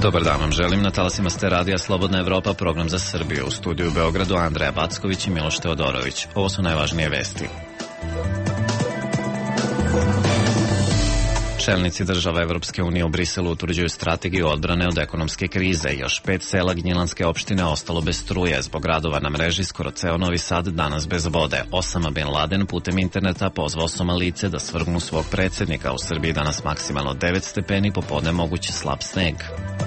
Dobar dan vam želim, na talasima ste radija Slobodna Evropa, program za Srbiju. U studiju u Beogradu Andreja Backović i Miloš Teodorović. Ovo su najvažnije vesti. Čelnici država Evropske unije u Briselu utvrđuju strategiju odbrane od ekonomske krize. Još 5 sela Gnjilanske opštine ostalo bez struje. Zbog radova na mreži skoro ceo Novi Sad danas bez vode. Osama Bin Laden putem interneta pozvao Somalice da svrgnu svog predsjednika. U Srbiji danas maksimalno 9 stepeni, popodne moguće slab sneg.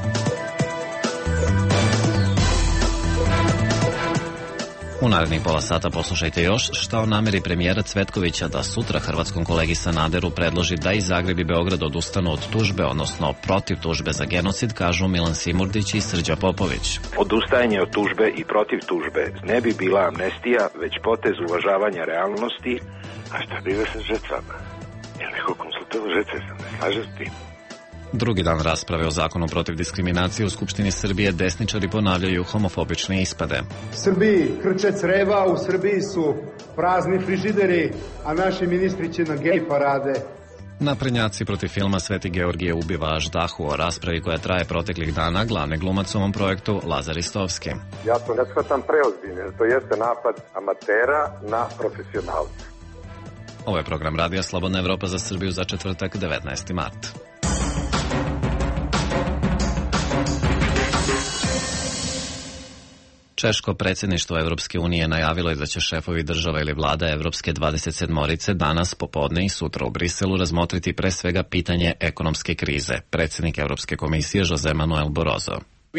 U narednih pola sata poslušajte još šta o nameri premijera Cvetkovića da sutra hrvatskom kolegi Sanaderu predloži da i Zagreb i Beograd odustanu od tužbe, odnosno protiv tužbe za genocid, kažu Milan Simurdić i Srđa Popović. Odustajanje od tužbe i protiv tužbe ne bi bila amnestija, već potez uvažavanja realnosti. A šta biva sa žrtvama? Jel neko konsultovao žrtve, sam ne slaže s tim? Drugi dan rasprave o zakonu protiv diskriminacije u Skupštini Srbije desničari ponavljaju homofobične ispade. U Srbiji krče creva, u Srbiji su prazni frižideri, a naši ministri će na gej parade. Naprednjaci protiv filma Sveti Georgije ubiva Aždahu. O raspravi koja traje proteklih dana glavni glumac u ovom projektu Lazar Istovski. Ja to ne shvatam preozbiljno, to jeste napad amatera na profesionalce. Ovo je program radija Slobodna Evropa za Srbiju za četvrtak 19. mart. Češko predsjedništvo Evropske unije najavilo je da će šefovi država ili vlada Evropske 27-orice danas popodne i sutra u Briselu razmotriti pre svega pitanje ekonomske krize. Predsjednik Evropske komisije Jose Manuel Barroso.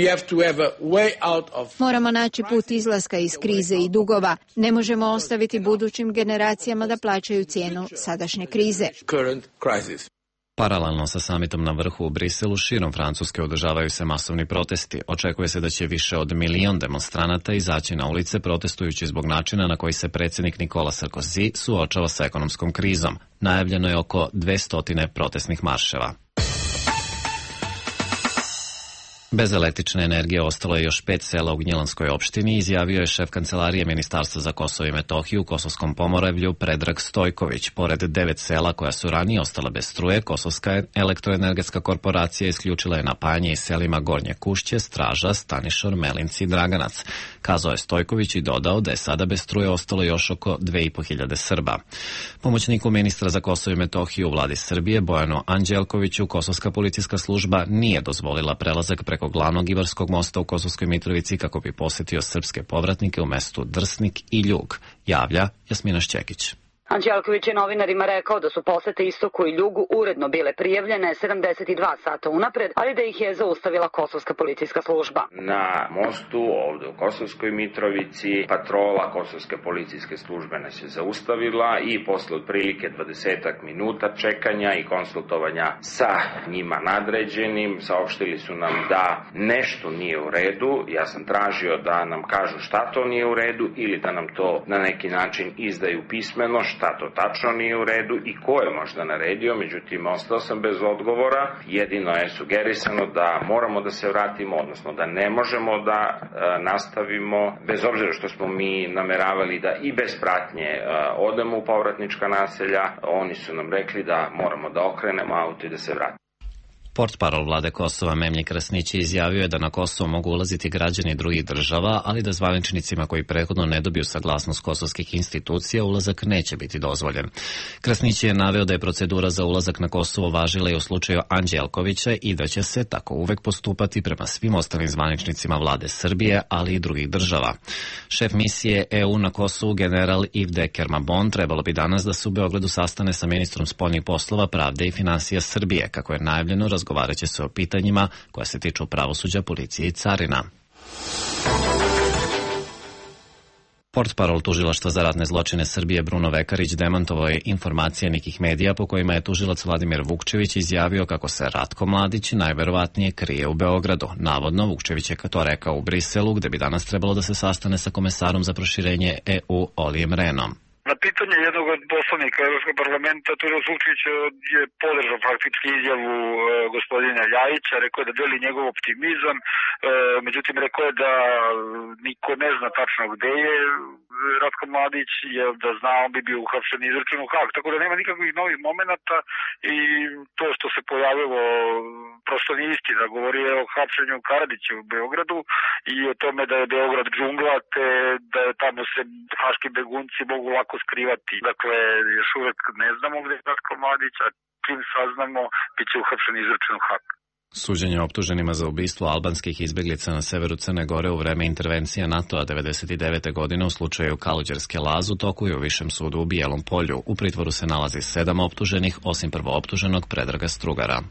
Moramo naći put izlaska iz krize i dugova. Ne možemo ostaviti budućim generacijama da plaćaju cijenu sadašnje krize. Paralelno sa samitom na vrhu u Briselu, širom Francuske održavaju se masovni protesti. Očekuje se da će više od 1 milion demonstranata izaći na ulice protestujući zbog načina na koji se predsjednik Nicolas Sarkozy suočava sa ekonomskom krizom. Najavljeno je oko 200 protestnih marševa. Bez električne energije ostalo je još 5 sela u Gnjilanskoj opštini, izjavio je šef kancelarije Ministarstva za Kosovo i Metohiju u Kosovskom Pomoravlju Predrag Stojković. Pored 9 sela koja su ranije ostala bez struje, Kosovska elektroenergetska korporacija isključila je napajanje iz selima Gornje Kušće, Straža, Stanišor, Melinci i Draganac. Kazao je Stojković i dodao da je sada bez struje ostalo još oko 2500 Srba. Pomoćniku ministra za Kosovo i Metohiju u vladi Srbije Bojanu Anđelkoviću Kosovska policijska služba nije dozvolila prelazak preko glavnog Ivarskog mosta u Kosovskoj Mitrovici kako bi posjetio srpske povratnike u mestu Drsnik i Ljug, javlja Jasmina Šćekić. Anđelković je novinarima rekao da su posete Istoku i Ljugu uredno bile prijavljene 72 sata unapred, ali da ih je zaustavila Kosovska policijska služba. Na mostu ovdje u Kosovskoj Mitrovici patrola Kosovske policijske službe nas je zaustavila i posle otprilike 20 minuta čekanja i konsultovanja sa njima nadređenim saopštili su nam da nešto nije u redu. Ja sam tražio da nam kažu šta to nije u redu ili da nam to na neki način izdaju pismeno, šta to tačno nije u redu i ko je možda naredio, međutim ostao sam bez odgovora. Jedino je sugerisano da moramo da se vratimo, odnosno da ne možemo da nastavimo, bez obzira što smo mi nameravali da i bez pratnje odemo u povratnička naselja, oni su nam rekli da moramo da okrenemo auto i da se vratimo. Portparol vlade Kosova Memlje Krasnić izjavio je da na Kosovo mogu ulaziti građani drugih država, ali da zvaničnicima koji prethodno ne dobiju saglasnost kosovskih institucija ulazak neće biti dozvoljen. Krasnić je naveo da je procedura za ulazak na Kosovo važila i u slučaju Anđelkovića i da će se tako uvek postupati prema svim ostalim zvaničnicima vlade Srbije, ali i drugih država. Šef misije EU na Kosovu general Yves de Kermabon trebalo bi danas da se u Beogradu sastane sa ministrom spoljnih poslova, pravde i finansija Srbije, kako je najavljeno. Razgovarat će se o pitanjima koja se tiču pravosuđa, policije i carina. Portparol tužilaštva za ratne zločine Srbije Bruno Vekarić demantovao je informacije nekih medija po kojima je tužilac Vladimir Vukčević izjavio kako se Ratko Mladić najverovatnije krije u Beogradu. Navodno, Vukčević je to rekao u Briselu, gde bi danas trebalo da se sastane sa komesarom za proširenje EU Olijem Rehnom. Na pitanje jednog od poslanika Evropskog parlamenta, Tužan Suvčić je podržao faktički izjavu gospodina Ljajića, rekao je da deli njegov optimizam, međutim rekao je da niko ne zna tačno gde je Ratko Mladić, jer da zna on bi bio uhapšen i izručen u Hag, tako da nema nikakvih novih momenata i to što se pojavilo prosto nije istina. Govori je o hapšenju Karadžića u Beogradu i o tome da je Beograd džungla, te da je tamo se haški begunci mogu lako skrivati. Dakle, još uvek ne znamo gde je Ratko Mladić, a čim saznamo, bit će uhapšen i izručen u Hag. Suđenje optuženima za ubistvo albanskih izbeglica na severu Crne Gore u vreme intervencije NATO-a 1999. godine u slučaju Kaluđerske Laz u toku je u Višem sudu u Bijelom Polju. U pritvoru se nalazi 7 optuženih, osim prvooptuženog Predraga Strugara.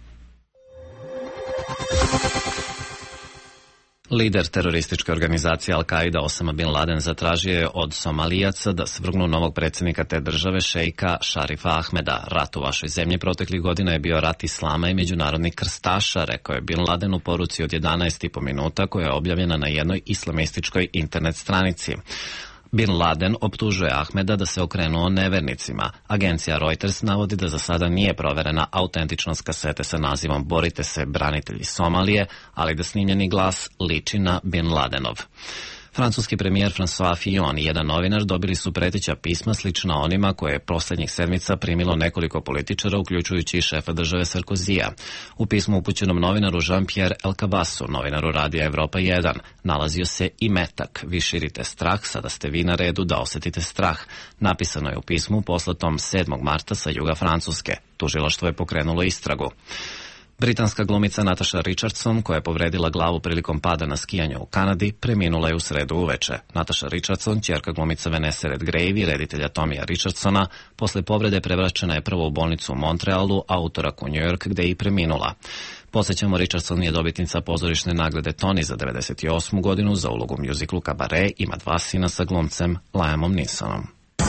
Lider terorističke organizacije Al-Qaida Osama Bin Laden zatražio je od Somalijaca da svrgnu novog predsjednika te države, šejka Šarifa Ahmeda. Rat u vašoj zemlji proteklih godina je bio rat islama i međunarodnih krstaša, rekao je Bin Laden u poruci od 11,5 minuta koja je objavljena na jednoj islamističkoj internet stranici. Bin Laden optužuje Ahmeda da se okrenuo nevernicima. Agencija Reuters navodi da za sada nije proverena autentičnost kasete sa nazivom Borite se, branitelji Somalije, ali da snimljeni glas liči na Bin Ladenov. Francuski premijer François Fillon i jedan novinar dobili su preteća pisma slična onima koje je poslednjih sedmica primilo nekoliko političara, uključujući i šefa države Sarkozija. U pismu upućenom novinaru Jean-Pierre Elkabassu, novinaru Radija Evropa 1, nalazio se i metak. Vi širite strah, sada ste vi na redu da osetite strah. Napisano je u pismu poslatom 7. marta sa juga Francuske. Tužilaštvo je pokrenulo istragu. Britanska glumica Natasha Richardson, koja je povredila glavu prilikom pada na skijanju u Kanadi, preminula je u sredu uveče. Natasha Richardson, ćerka glumica Vanessa Redgrave i reditelja Tomija Richardsona, posle povrede prevraćena je prvo u bolnicu u Montrealu, a utorak u New York, gde je i preminula. Podsjećamo, Richardson je dobitnica pozorišne nagrade Tony za 1998. godinu za ulogu u mjuziklu Cabaret, ima 2 sina sa glumcem Liamom Neesonom.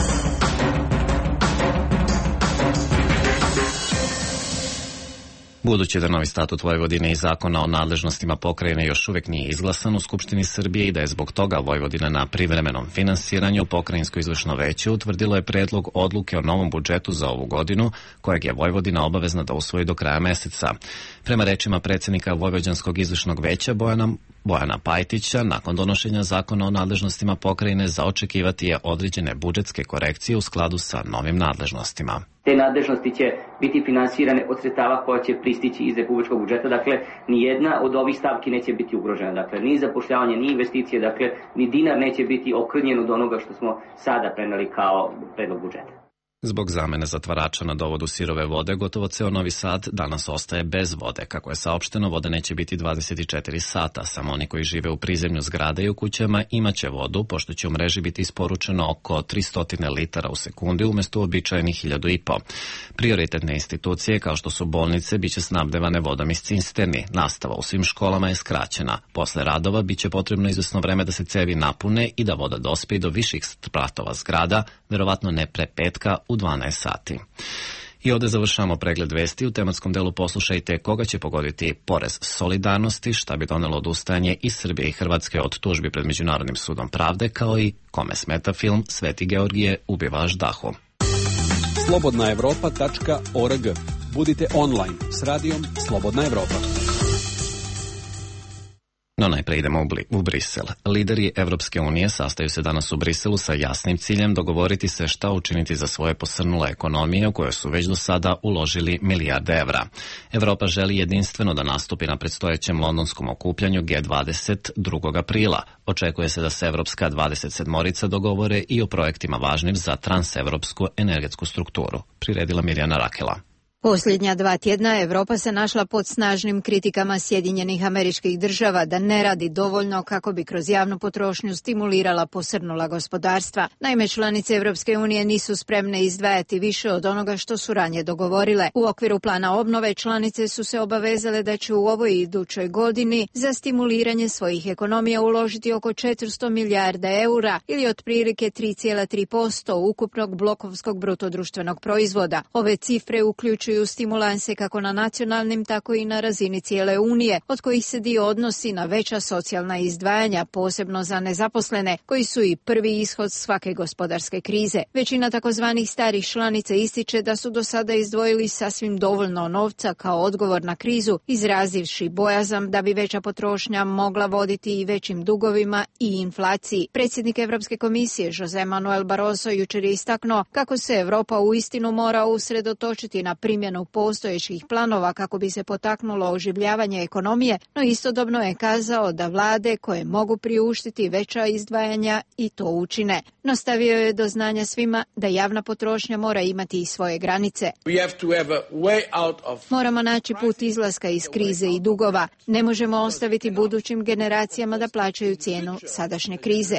Budući da novi statut Vojvodine i zakona o nadležnostima pokrajine još uvek nije izglasan u Skupštini Srbije i da je zbog toga Vojvodina na privremenom finansiranju, Pokrajinsko izvršno veće utvrdilo je predlog odluke o novom budžetu za ovu godinu, kojeg je Vojvodina obavezna da usvoji do kraja meseca. Prema rečima predsjednika Vojvođanskog izvršnog veća Bojana Pajtića, nakon donošenja zakona o nadležnostima pokrajine za očekivati je određene budžetske korekcije u skladu sa novim nadležnostima. Te nadležnosti će biti finansirane od sredstava koja će pristići iz republičkog budžeta, dakle ni jedna od ovih stavki neće biti ugrožena, dakle ni zapošljavanje, ni investicije, dakle ni dinar neće biti okrnjen od onoga što smo sada preneli kao predlog budžeta. Zbog zamene zatvarača na dovodu sirove vode, gotovo ceo Novi Sad danas ostaje bez vode. Kako je saopšteno, voda neće biti 24 sata. Samo oni koji žive u prizemlju zgrade i u kućama imaće vodu, pošto će u mreži biti isporučeno oko 300 litara u sekundi umjesto uobičajenih 1500. Prioritetne institucije, kao što su bolnice, biće snabdevane vodom iz cisterni. Nastava u svim školama je skraćena. Posle radova biće potrebno izvesno vreme da se cevi napune i da voda dospe do viših spratova zgrada, verovatno ne pre petka u 12 sati. I ovde završamo pregled vesti. U tematskom delu poslušajte koga će pogoditi porez solidarnosti, šta bi donelo odustajanje iz Srbije i Hrvatske od tužbi pred Međunarodnim sudom pravde, kao i kome smeta film Sveti Georgije ubivaš dahu. slobodnaevropa.org. Budite online s radijom Slobodna Evropa. No najpre idemo u Brisel. Lideri Evropske unije sastaju se danas u Briselu sa jasnim ciljem dogovoriti se šta učiniti za svoje posrnule ekonomije u koje su već do sada uložili milijarde evra. Evropa želi jedinstveno da nastupi na predstojećem londonskom okupljanju G20 2. aprila. Očekuje se da se Evropska 27-orica dogovore i o projektima važnim za transevropsku energetsku strukturu. Priredila Mirjana Rakela. Posljednja 2 tjedna Evropa se našla pod snažnim kritikama Sjedinjenih Američkih Država da ne radi dovoljno kako bi kroz javnu potrošnju stimulirala posrnula gospodarstva. Naime, članice Evropske unije nisu spremne izdvajati više od onoga što su ranije dogovorile. U okviru plana obnove članice su se obavezale da će u ovoj i idućoj godini za stimuliranje svojih ekonomija uložiti oko 400 milijarda eura ili otprilike 3,3% ukupnog blokovskog brutodruštvenog proizvoda. Ove cifre uključuju uključuju stimulanse kako na nacionalnim, tako i na razini cijele Unije, od kojih se dio odnosi na veća socijalna izdvajanja, posebno za nezaposlene, koji su i prvi ishod svake gospodarske krize. Većina takozvanih starih članica ističe da su do sada izdvojili sasvim dovoljno novca kao odgovor na krizu, izrazivši bojazan da bi veća potrošnja mogla voditi i većim dugovima i inflaciji. Predsjednik Europske komisije José Manuel Barroso jučer je istaknuo kako se Europa uistinu mora usredotočiti na primjenu postojećih planova kako bi se potaknulo oživljavanje ekonomije, no istodobno je kazao da vlade koje mogu priuštiti veća izdvajanja i to učine. No stavio je do znanja svima da javna potrošnja mora imati i svoje granice. Moramo naći put izlaska iz krize i dugova. Ne možemo ostaviti budućim generacijama da plaćaju cijenu sadašnje krize.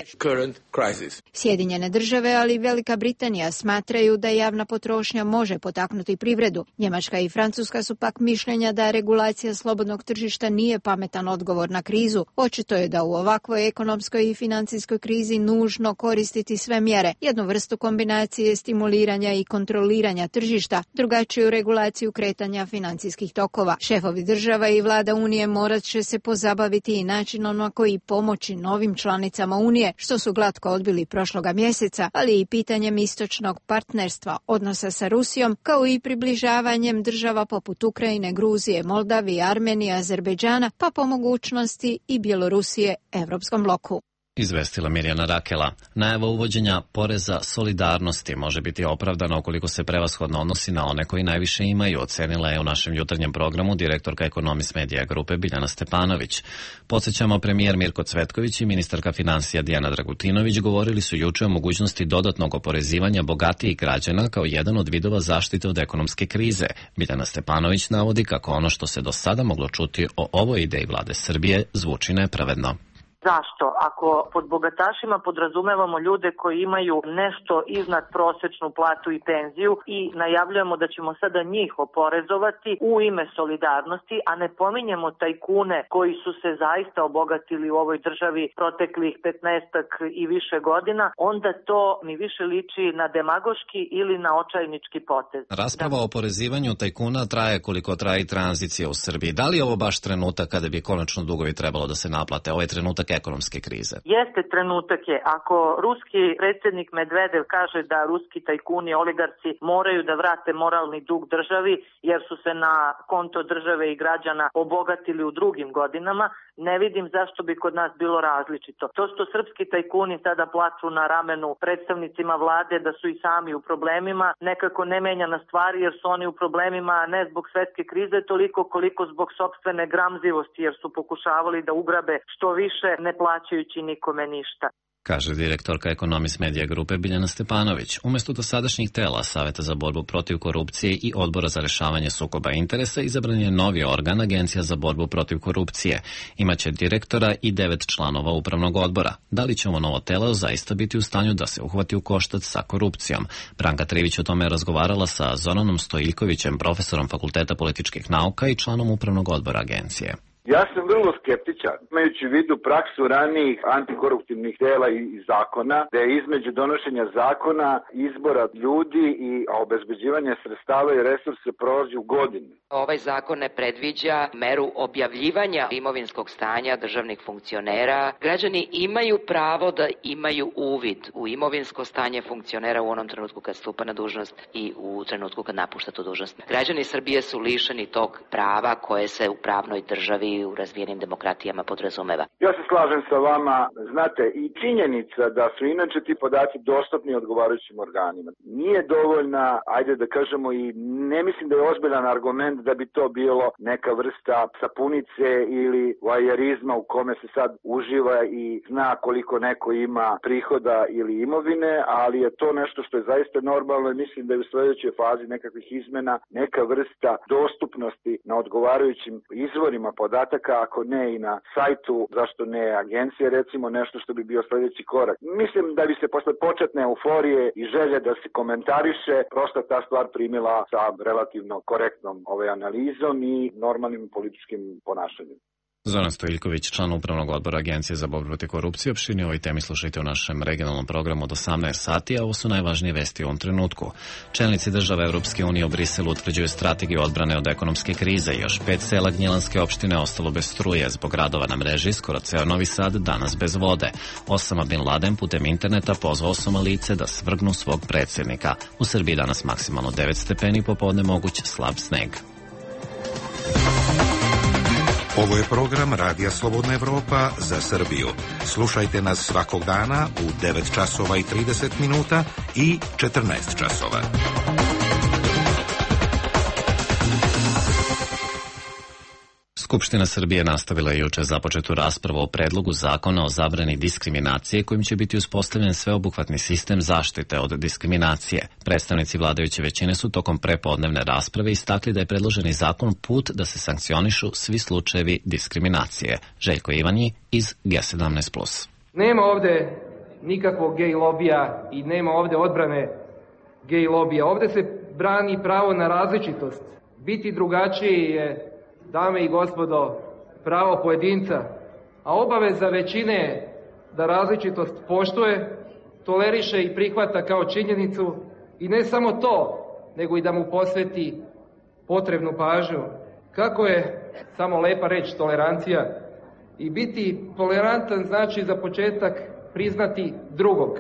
Sjedinjene države, ali i Velika Britanija smatraju da javna potrošnja može potaknuti privredu. Njemačka i Francuska su pak mišljenja da regulacija slobodnog tržišta nije pametan odgovor na krizu. Očito je da u ovakvoj ekonomskoj i financijskoj krizi nužno koristiti sve mjere, jednu vrstu kombinacije stimuliranja i kontroliranja tržišta, drugačiju regulaciju kretanja financijskih tokova. Šefovi država i vlada Unije morat će se pozabaviti i načinom na koji pomoći novim članicama Unije, što su glatko odbili prošloga mjeseca, ali i pitanjem istočnog partnerstva, odnosa sa Rusijom, kao i približavanjem država poput Ukrajine, Gruzije, Moldavije, Armenije, Azerbejdžana, pa po mogućnosti i Bjelorusije Europskom bloku. Izvestila Mirjana Rakela. Najava uvođenja poreza solidarnosti može biti opravdana ukoliko se prevashodno odnosi na one koji najviše imaju, ocenila je u našem jutarnjem programu direktorka Economist Media grupe Biljana Stepanović. Podsjećamo, premijer Mirko Cvetković i ministarka financija Dijana Dragutinović govorili su juče o mogućnosti dodatnog oporezivanja bogatijih građana kao jedan od vidova zaštite od ekonomske krize. Biljana Stepanović navodi kako ono što se do sada moglo čuti o ovoj ideji vlade Srbije zvuči nepravedno. Zašto? Ako pod bogatašima podrazumevamo ljude koji imaju nešto iznad prosječnu platu i penziju i najavljujemo da ćemo sada njih oporezovati u ime solidarnosti, a ne pominjemo tajkune koji su se zaista obogatili u ovoj državi proteklih 15-ak i više godina, onda to mi više liči na demagoški ili na očajnički potez. Rasprava o oporezivanju tajkuna traje koliko traje i tranzicija u Srbiji. Da li je ovo baš trenutak kada bi konačno dugovi trebalo da se naplate? Ovaj trenutak ekonomske krize. Jeste, trenutak je. Ako ruski predsjednik Medvedev kaže da ruski tajkuni, oligarci moraju da vrate moralni dug državi jer su se na konto države i građana obogatili u drugim godinama, ne vidim zašto bi kod nas bilo različito. To što srpski tajkuni sada plaču na ramenu predstavnicima vlade da su i sami u problemima, nekako ne menja na stvari jer su oni u problemima ne zbog svetske krize toliko koliko zbog sopstvene gramzivosti jer su pokušavali da ugrabe što više ne plaćajući nikome ništa. Kaže direktorka Economist Media grupe Biljana Stepanović. Umjesto dosadašnjih tela Saveta za borbu protiv korupcije i Odbora za rešavanje sukoba interesa izabran je novi organ Agencija za borbu protiv korupcije. Imaće direktora i 9 članova upravnog odbora. Da li će ovo novo telo zaista biti u stanju da se uhvati u koštac sa korupcijom? Branka Trivić o tome je razgovarala sa Zoranom Stojiljkovićem, profesorom Fakulteta političkih nauka i članom upravnog odbora agencije. Ja sam vrlo skeptičan, imajući u vidu praksu ranijih antikoruptivnih tela i zakona, da je između donošenja zakona, izbora ljudi i obezbeđivanja sredstava i resurse prolazi u godini. Ovaj zakon ne predviđa meru objavljivanja imovinskog stanja državnih funkcionera. Građani imaju pravo da imaju uvid u imovinsko stanje funkcionera u onom trenutku kad stupa na dužnost i u trenutku kad napušta tu dužnost. Građani Srbije su lišeni tog prava koje se u pravnoj državi i u razvijenim demokratijama podrazumeva. Ja se slažem sa vama, znate, i činjenica da su inače ti podaci dostupni odgovarajućim organima. Nije dovoljna, ajde da kažemo, i ne mislim da je ozbiljan argument da bi to bilo neka vrsta sapunice ili vajerizma u kome se sad uživa i zna koliko neko ima prihoda ili imovine, ali je to nešto što je zaista normalno i mislim da je u sljedećoj fazi nekakvih izmena neka vrsta dostupnosti na odgovarajućim izvorima podataka, ako ne i na sajtu, zašto ne agencije, recimo nešto što bi bio sljedeći korak. Mislim da bi se posle početne euforije i želje da se komentariše, prosto ta stvar primila sa relativno korektnom analizom i normalnim političkim ponašanjem. Zoran Stojiljković, član upravnog odbora Agencije za borbu protiv korupcije, opširnije ovoj temi slušajte u našem regionalnom programu od 18 sati, a ovo su najvažnije vesti u ovom trenutku. Čelnici država Evropske unije u Briselu utvrđuju strategiju odbrane od ekonomske krize. Još 5 sela Gnjilanske opštine ostalo bez struje zbog radova na mreži, skoro ceo Novi Sad danas bez vode. Osama Bin Laden putem interneta pozvao Somalice da svrgnu svog predsjednika. U Srbiji danas maksimalno 9 stepeni, popodne moguć slab sneg. Ovo je program Radija Slobodna Evropa za Srbiju. Slušajte nas svakog dana u 9 časova i 30 minuta i 14 časova. Skupština Srbije nastavila je juče započetu raspravu o predlogu zakona o zabrani diskriminacije kojim će biti uspostavljen sveobuhvatni sistem zaštite od diskriminacije. Predstavnici vladajuće većine su tokom prepodnevne rasprave istakli da je predloženi zakon put da se sankcionišu svi slučajevi diskriminacije. Željko Ivanji iz G17+. Nema ovde nikakvog gej lobija i nema ovde odbrane gej lobija. Ovde se brani pravo na različitost. Biti drugačiji je, dame i gospodo, pravo pojedinca, a obaveza većine je da različitost poštuje, toleriše i prihvata kao činjenicu i ne samo to, nego i da mu posveti potrebnu pažnju. Kako je samo lepa reč tolerancija i biti tolerantan znači za početak priznati drugog.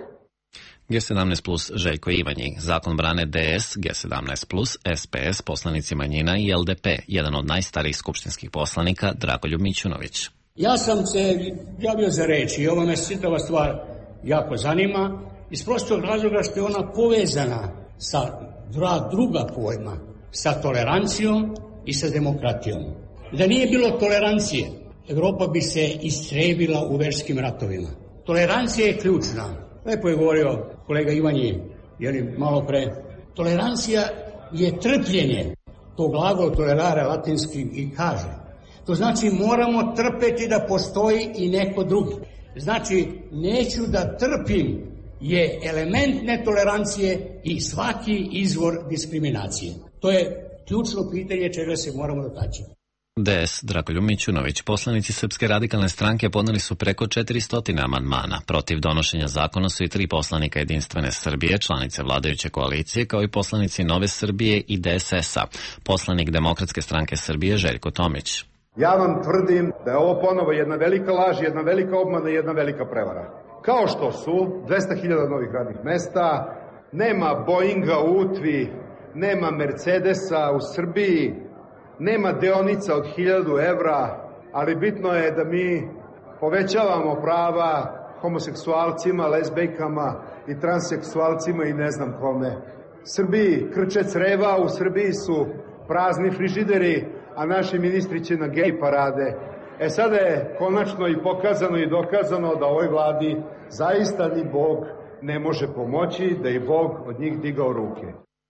G17+, Željko Ivanji. Zakon brane DS, G17+, SPS, poslanici manjina i LDP. Jedan od najstarijih skupštinskih poslanika, Dragoljub Mićunović. Ja sam se javio za reč i ova me čitava stvar jako zanima iz prostog razloga što je ona povezana sa dva druga pojma, sa tolerancijom i sa demokratijom. Da nije bilo tolerancije, Evropa bi se istrebila u verskim ratovima. Tolerancija je ključna. Lepo je govorio kolega Ivanji, malo pre. Tolerancija je trpljenje. To glagol tolerare latinski i kaže. To znači moramo trpeti da postoji i neko drugi. Znači, neću da trpim je element netolerancije i svaki izvor diskriminacije. To je ključno pitanje čega se moramo dotaći. DS, Dragoljub Mićunović. Poslanici Srpske radikalne stranke podneli su preko 400 amandmana. Protiv donošenja zakona su i 3 poslanika Jedinstvene Srbije, članice vladajuće koalicije, kao i poslanici Nove Srbije i DSS-a. Poslanik Demokratske stranke Srbije Željko Tomić. Ja vam tvrdim da je ovo ponovo jedna velika laž, jedna velika obmana i jedna velika prevara. Kao što su 200.000 novih radnih mesta, nema Boeinga u Utvi, nema Mercedesa u Srbiji, nema deonica od 1000 evra, ali bitno je da mi povećavamo prava homoseksualcima, lezbejkama i transseksualcima i ne znam kome. Srbiji krče creva, u Srbiji su prazni frižideri, a naši ministri će na gej parade. Sada je konačno i pokazano i dokazano da ovoj vladi zaista ni Bog ne može pomoći, da i Bog od njih digao ruke.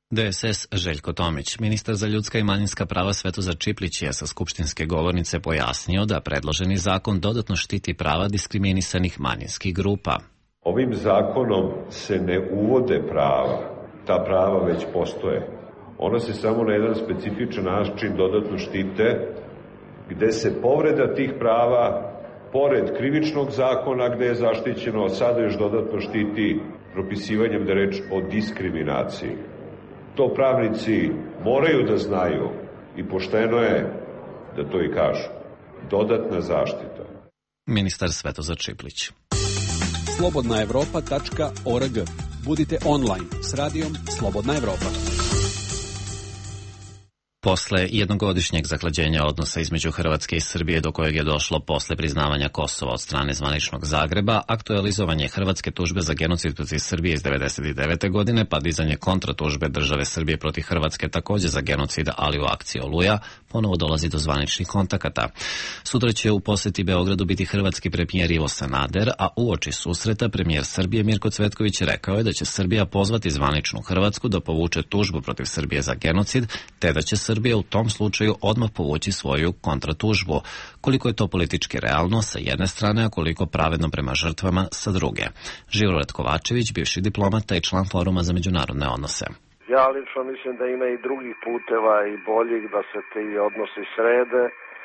DSS Željko Tomić. Ministar za ljudska i manjinska prava Svetozar Čiplić je sa skupštinske govornice pojasnio da predloženi zakon dodatno štiti prava diskriminisanih manjinskih grupa. Ovim zakonom se ne uvode prava, ta prava već postoje. Ona se samo na jedan specifičan način dodatno štite, gde se povreda tih prava, pored krivičnog zakona gde je zaštićeno, sada još dodatno štiti propisivanjem da je reč o diskriminaciji. To pravnici moraju da znaju i pošteno je da to i kažu. Dodatna zaštita. Ministar Svetozar Čiplić. slobodnaevropa.org. Budite online s radijom Slobodna Evropa. Posle jednogodišnjeg zahlađenja odnosa između Hrvatske i Srbije, do kojeg je došlo posle priznavanja Kosova od strane zvaničnog Zagreba, aktualizovanje hrvatske tužbe za genocid protiv Srbije iz 1999. godine, pa dizanje kontratužbe države Srbije protiv Hrvatske takođe za genocid, ali u akciji Oluja, ponovo dolazi do zvaničnih kontakata. Sutra će u poseti Beogradu biti hrvatski premijer Ivo Sanader, a uoči susreta premijer Srbije Mirko Cvetković rekao je da će Srbija pozvati zvaničnu Hrvatsku da povuče tužbu protiv Srbije za genocid, te da će Srbija u tom slučaju odmah povući svoju kontratužbu. Koliko je to politički realno sa jedne strane, a koliko pravedno prema žrtvama sa druge. Živorad Kovačević, bivši diplomata i član Foruma za međunarodne odnose. Ja lično mislim da ima i drugih puteva i boljih da se ti odnosi srede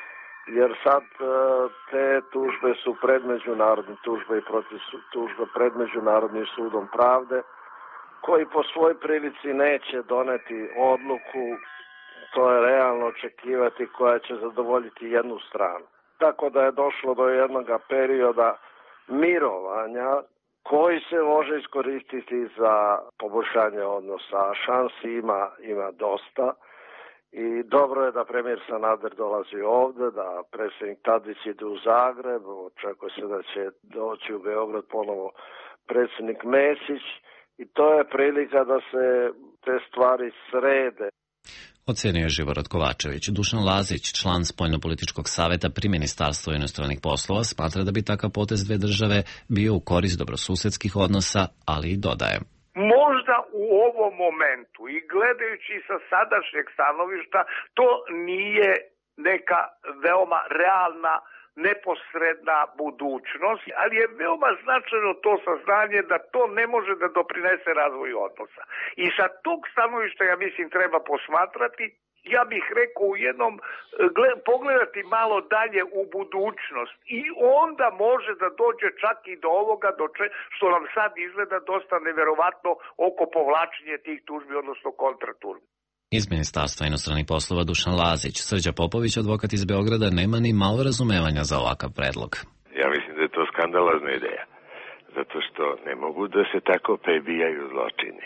jer sad te tužbe su pred međunarodnim tužbe i protiv tužbe pred Međunarodnim sudom pravde, koji po svoj prilici neće doneti odluku, to je realno očekivati, koja će zadovoljiti jednu stranu. Tako da je došlo do jednog perioda mirovanja koji se može iskoristiti za poboljšanje odnosa. Šansi ima dosta i dobro je da premijer Sanader dolazi ovde, da predsjednik Tadić ide u Zagreb, očekuje se da će doći u Beograd ponovo predsjednik Mesić i to je prilika da se te stvari srede. Ocenio je Živorad Kovačević. Dušan Lazić, član Spoljnopolitičkog saveta pri Ministarstvu inostranih poslova, smatra da bi takav potez dve države bio u korist dobrosusedskih odnosa, ali i dodaje. Možda u ovom momentu i gledajući sa sadašnjeg stanovišta to nije neka veoma realna neposredna budućnost, ali je veoma značajno to saznanje da to ne može da doprinese razvoju odnosa. I sa tog stanovišta, ja mislim, treba posmatrati, ja bih rekao u jednom, pogledati malo dalje u budućnost i onda može da dođe čak i do ovoga što nam sad izgleda dosta neverovatno oko povlačenja tih tužbi, odnosno kontratužbi. Iz Ministarstva inostranih poslova Dušan Lazić. Srđa Popović, advokat iz Beograda, nema ni malo razumevanja za ovakav predlog. Ja mislim da je to skandalozna ideja, zato što ne mogu da se tako prebijaju zločini.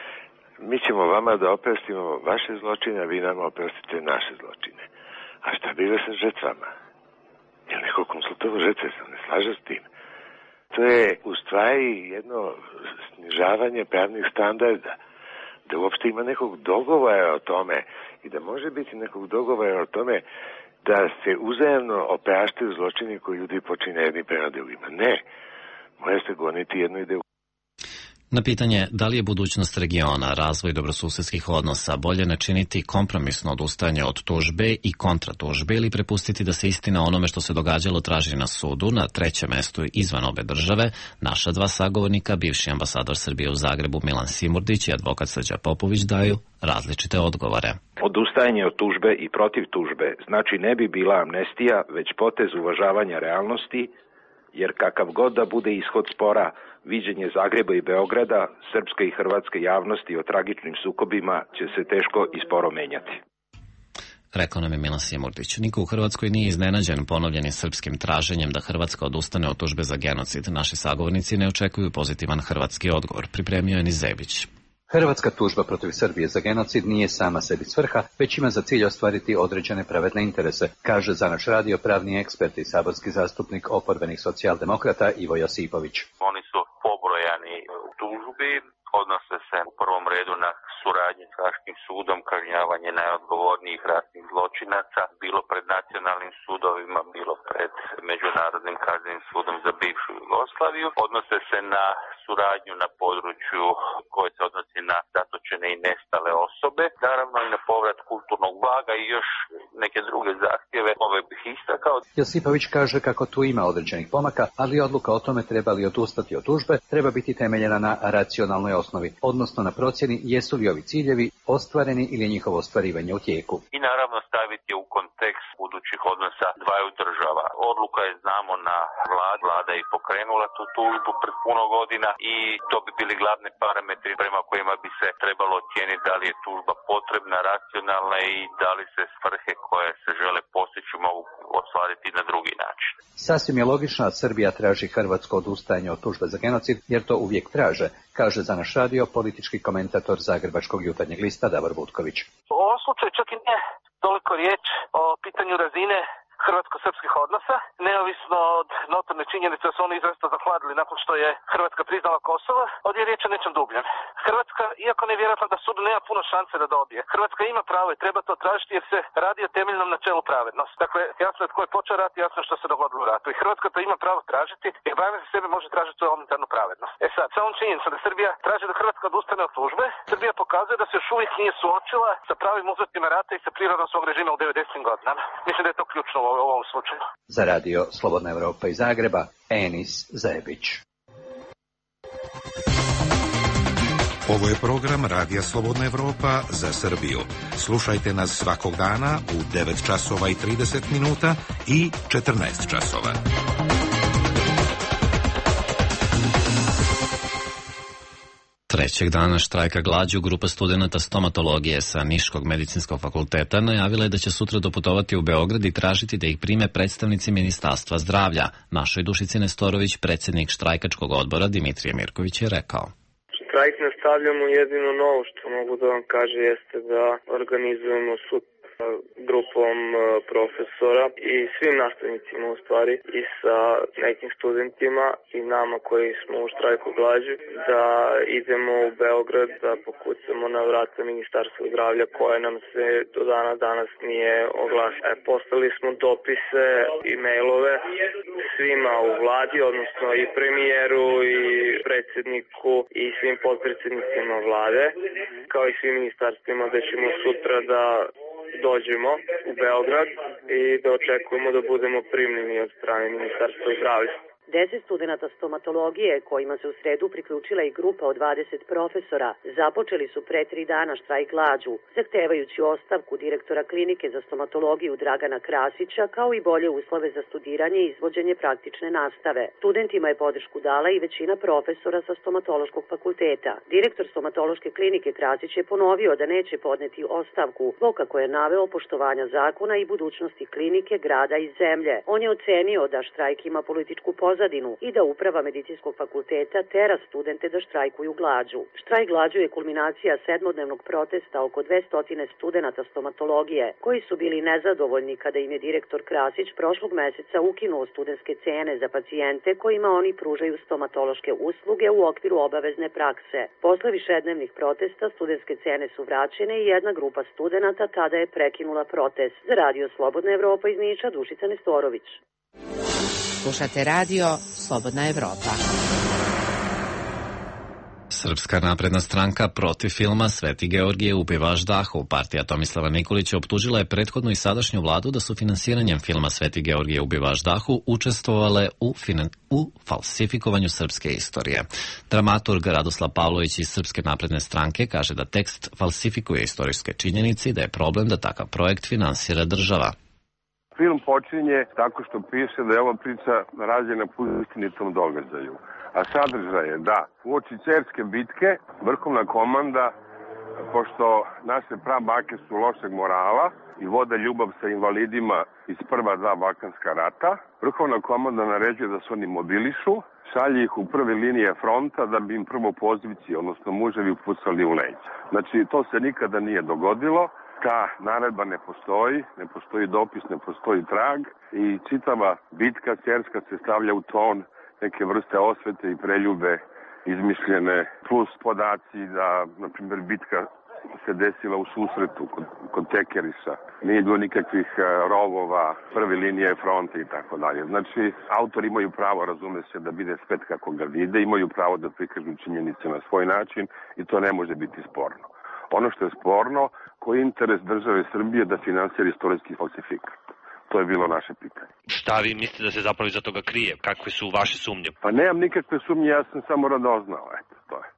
Mi ćemo vama da oprostimo vaše zločine, a vi nama oprostite naše zločine. A šta bilo sa žrtvama? Je li neko konsultovao žrtve? Sam ne slažem s tim. To je u stvari jedno snižavanje pravnih standarda. Da uopšte ima nekog dogovora o tome i da može biti nekog dogovora o tome da se uzajamno opraštaju zločini koji ljudi počine jedni prema drugima. Ne, mora se goniti jednu ideju. Na pitanje da li je budućnost regiona, razvoj dobrosusedskih odnosa, bolje načiniti kompromisno odustajanje od tužbe i kontratužbe ili prepustiti da se istina onome što se događalo traži na sudu, na trećem mestu izvan obe države, naša dva sagovornika, bivši ambasador Srbije u Zagrebu Milan Simurdić i advokat Srđa Popović, daju različite odgovore. Odustajanje od tužbe i protiv tužbe znači ne bi bila amnestija, već potez uvažavanja realnosti, jer kakav god da bude ishod spora, viđenje Zagreba i Beograda, srpske i hrvatske javnosti o tragičnim sukobima će se teško i sporo menjati. Rekao nam je Milan Simurdić. Niko u Hrvatskoj nije iznenađen ponovljenim srpskim traženjem da Hrvatska odustane od tužbe za genocid. Naši sagovornici ne očekuju pozitivan hrvatski odgovor. Pripremio je Nizebić. Hrvatska tužba protiv Srbije za genocid nije sama sebi svrha, već ima za cilj ostvariti određene pravedne interese, kaže za naš radio pravni ekspert i saborski zastupnik oporbenih socijaldemokrata Ivo Josipović. Oni su pobrojani u tužbi, odnose se u prvom redu na suradnju s Haškim sudom, kažnjavanje najodgovornijih ratnih zločinaca, bilo pred nacionalnim sudovima, bilo pred Međunarodnim kaznenim sudom za bivšu Jugoslaviju. Odnose se na suradnju na području koje se odnosi na zatočene i nestale osobe, naravno i na povrat kulturnog blaga i još neke druge zahtjeve, ove bih istakao. Josipović kaže kako tu ima određenih pomaka, ali odluka o tome treba li odustati od tužbe treba biti temeljena na racionalnoj osnovi, odnosno na procjeni jesu li ovi ciljevi ostvareni ili je njihovo ostvarivanje u tijeku. I naravno staviti je u kontekst budućih odnosa dvaju država. Odluka je, znamo, na vlada je pokrenula tu tužbu pred puno godina i to bi bili glavni parametri prema kojima bi se trebalo ocijeniti da li je tužba potrebna, racionalna i da li se svrhe koje se žele postići mogu ostvariti na drugi način. Sasvim je logično da Srbija traži hrvatsko odustajanje od tužbe za genocid, jer to uvijek traže, kaže za naš radio politički komentator Zagrebačkog jutarnjeg lista Davor Butković. U ovom slučaju čak i ne toliko riječ o pitanju razine hrvatsko-srpskih odnosa, neovisno od notorne činjenice da su oni izrazito zahladili nakon što je Hrvatska priznala Kosovo, ovdje je riječ o nečem dubljem. Hrvatska, iako nevjerojatno da sud nema puno šanse da dobije, Hrvatska ima pravo i treba to tražiti jer se radi o temeljnom načelu pravednosti. Dakle, jasno je tko je počeo rat, jasno je što se dogodilo u ratu. I Hrvatska to ima pravo tražiti jer barem za sebe može tražiti svoju elementarnu pravednost. E sad, samo činjenica da Srbija traži da Hrvatska odustane od tužbe, Srbija pokazuje da se još uvijek nije suočila sa pravim uzrocima rata i sa prirodom svog režima u 90. godinama. Mislim da je to ključno u ovom slučaju. Za radio Slobodna Evropa iz Zagreba, Enis Zebić. Ovo je program Radija Slobodna Evropa za Srbiju. Slušajte nas svakog dana u 9 časova i 30 minuta i 14 časova. Trećeg dana štrajka glađu grupa studenata stomatologije sa Niškog medicinskog fakulteta najavila je da će sutra doputovati u Beograd i tražiti da ih prime predstavnici Ministarstva zdravlja. Našoj Dušici Nestorović, predsjednik štrajkačkog odbora Dimitrije Mirković, je rekao: Štrajk nastavljamo, jedino novo što mogu da vam kaže jeste da organizujemo sutra grupom profesora i svim nastavnicima u stvari i sa nekim studentima i nama koji smo u štrajku glađu da idemo u Beograd da pokucamo na vrata Ministarstva zdravlja koje nam se do dana danas nije oglasilo. Poslali smo dopise i mailove svima u vladi, odnosno i premijeru i predsjedniku i svim potpredsjednicima vlade kao i svim ministarstvima da ćemo sutra da dođemo u Beograd i da očekujemo da budemo primljeni od strane Ministarstva zdravlja. 10 studenata stomatologije, kojima se u sredu priključila i grupa od 20 profesora, započeli su pre 3 dana štrajk glađu, zahtevajući ostavku direktora klinike za stomatologiju Dragana Krasića, kao i bolje uslove za studiranje i izvođenje praktične nastave. Studentima je podršku dala i većina profesora sa stomatološkog fakulteta. Direktor stomatološke klinike Krasić je ponovio da neće podneti ostavku, zbog kako je naveo poštovanja zakona i budućnosti klinike, grada i zemlje. On je ocenio da štrajk ima političku pozadinu i da uprava medicinskog fakulteta tera studente da štrajkuju glađu. Štrajk glađu je kulminacija 7-dnevnog protesta oko 200 studenata stomatologije, koji su bili nezadovoljni kada im je direktor Krasić prošlog meseca ukinuo studentske cene za pacijente kojima oni pružaju stomatološke usluge u okviru obavezne prakse. Posle višednevnih protesta studentske cene su vraćene i jedna grupa studenata tada je prekinula protest. Za Radio Slobodna Evropa iz Niša, Dušica Nestorović. Slušate radio Slobodna Evropa. Srpska napredna stranka protiv filma Sveti Georgije ubivaš dahu. Partija Tomislava Nikolića optužila je prethodnu i sadašnju vladu da su finansiranjem filma Sveti Georgije ubivaš dahu učestvovale u falsifikovanju srpske istorije. Dramaturg Radoslav Pavlović iz Srpske napredne stranke kaže da tekst falsifikuje istorijske činjenice i da je problem da takav projekt finansira država. Film počinje tako što piše da je ova priča rađena po istinitom događaju. A sadržaj je da uoči Cerske bitke vrhovna komanda, pošto naše prabake su lošeg morala i vode ljubav sa invalidima iz prva 2 Balkanska rata, vrhovna komanda naređuje da se oni mobilišu, šalje ih u prve linije fronta da bi im prvo pozivci, odnosno muževi, upucali u leđa. Znači, to se nikada nije dogodilo. Ta naredba ne postoji dopis, ne postoji trag i čitava bitka Cerska se stavlja u ton neke vrste osvete i preljube izmišljene, plus podaci da, na primjer, bitka se desila u susretu kod Tekeriša. Nije bilo nikakvih rovova, prve linije fronta i tako dalje. Znači, autori imaju pravo, razume se, da vide svet kako ga vide, imaju pravo da prikažu činjenice na svoj način i to ne može biti sporno. Ono što je sporno, koji je interes države Srbije da finansira istorijski falsifikat? To je bilo naše pitanje. Šta vi mislite da se zapravo iza toga krije? Kakve su vaše sumnje? Pa nemam nikakve sumnje, ja sam samo radoznao, to je.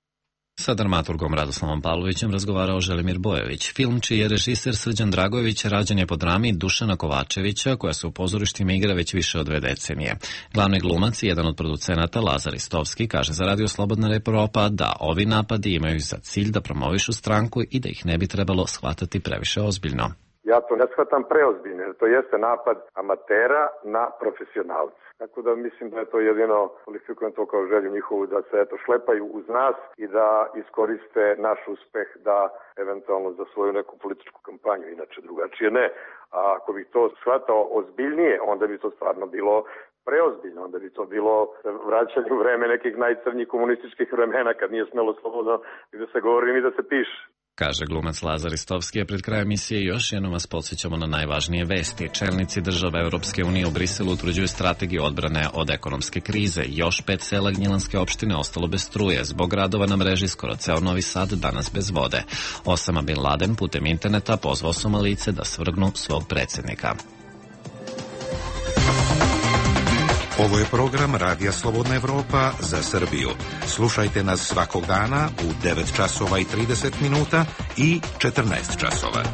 Sa dramaturgom Radoslavom Pavlovićem razgovarao Želimir Bojović. Film čiji je režiser Srđan Dragojević rađen je po drami Dušana Kovačevića, koja se u pozorištima igra već više od 2 decenije. Glavni glumac i jedan od producenata Lazar Istovski kaže za Radio Slobodna Evropa da ovi napadi imaju za cilj da promovišu stranku i da ih ne bi trebalo shvatati previše ozbiljno. Ja to ne shvatam preozbiljno, jer to jeste napad amatera na profesionalce. Tako da mislim da je to jedino, kvalifikujem to kao želju njihovu, da se šlepaju uz nas i da iskoriste naš uspeh da eventualno za svoju neku političku kampanju, inače drugačije ne. A ako bih to shvatao ozbiljnije, onda bi to stvarno bilo preozbiljno, onda bi to bilo vraćanje u vreme nekih najcrnjih komunističkih vremena kad nije smelo slobodno i da se govori i da se piše. Kaže glumac Lazar Istovski, a pred krajem emisije još jednom vas podsjećamo na najvažnije vesti. Čelnici država Europske unije u Briselu utvrđuju strategiju odbrane od ekonomske krize. Još 5 sela Gnjilanske opštine ostalo bez struje. Zbog radova na mreži skoro ceo Novi Sad danas bez vode. Osama Bin Laden putem interneta pozvao Somalice da svrgnu svog predsjednika. Ovo je program Radija Slobodna Evropa za Srbiju. Slušajte nas svakog dana u 9 časova i 30 minuta i 14 časova.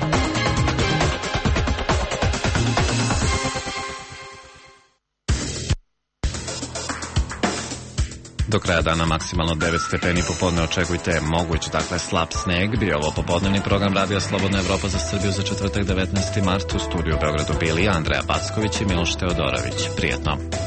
Do kraja dana maksimalno 9 stepeni, popodne očekujte moguć, slab sneg. Bio ovo popodnevni program Radija Slobodna Evropa za Srbiju za četvrtak 19. mart. U studiju u Beogradu bili Andreja Backović i Miloš Teodorović. Prijetno.